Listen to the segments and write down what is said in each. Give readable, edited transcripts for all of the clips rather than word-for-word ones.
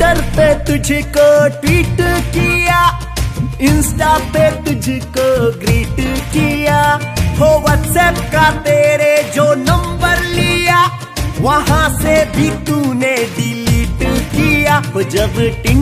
Twitter पे तुझको tweet किया, इंस्टा पे तुझको ग्रीट किया, हो व्हाट्सएप का तेरे जो नंबर लिया, वहां से भी तूने डिलीट किया। जब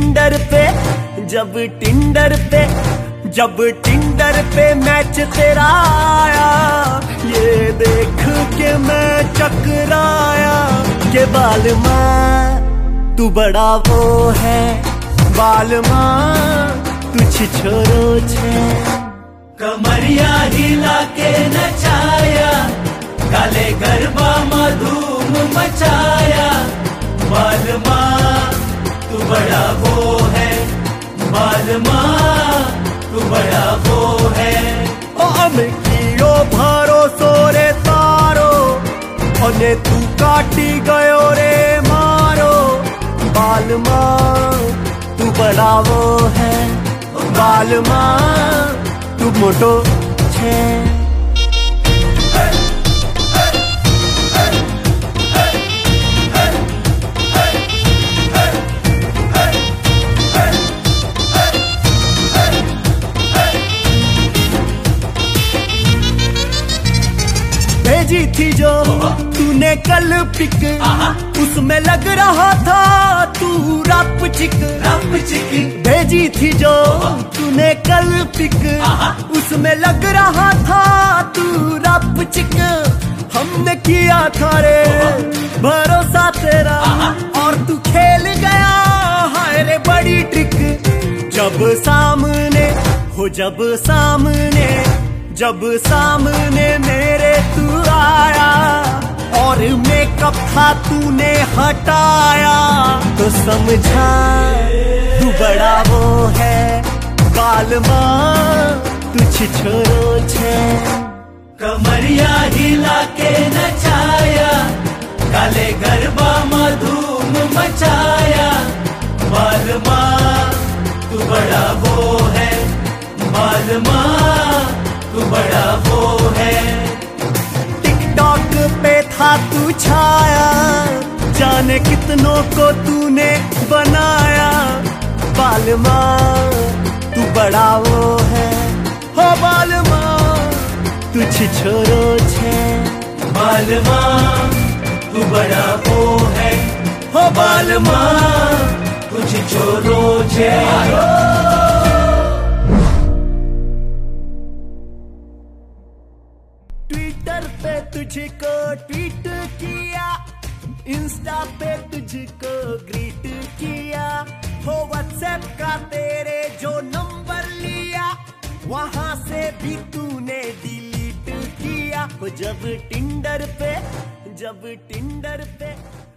टिंडर पे मैच तेरा आया, ये देख के मैं चकराया के बालमा तू बड़ा वो है, बालमा तू छिछोरो छे। कमरिया हिला के नचाया, काले गरबा धूम मचाया, बालमा तू बड़ा वो है, बालमा तू बड़ा वो है। ओ अमकियो भरोसो रे तारो, ओने तू काटी गयो रे मारो, बालमा तू बड़ा वो है, बालमा तू मोटो छे। भेजी थी जो तूने कल पिक, उसमें लग रहा था तू रप चिक। भेजी थी जो तूने कल पिक, उसमें लग रहा था तू रप चिक। हमने किया था रे भरोसा तेरा, और तू खेल गया हाय रे बड़ी ट्रिक। जब सामने मेरे तू आया, और मेकअप था तूने हटाया, तो समझा तू बड़ा वो है, बालमा तू छिछोरो छे। कमरिया हिला के नचाया, काले गरबा धूम मचाया, बालमा तू बड़ा वो है, बालमा तू बड़ा वो है। टिकटॉक पे था तू छाया, जाने कितनों को तूने बनाया, बालमा तू बड़ा वो है, हो बालमा तू छिछोरो छे। बालमा तू बड़ा वो है, हो बालमा तू छिछोरो छे। ट्विटर पे तुझको ट्वीट किया, इंस्टा पे तुझको ग्रीट किया, हो व्हाट्सएप का तेरे जो नंबर लिया, वहां से भी तूने डिलीट किया। जब टिंडर पे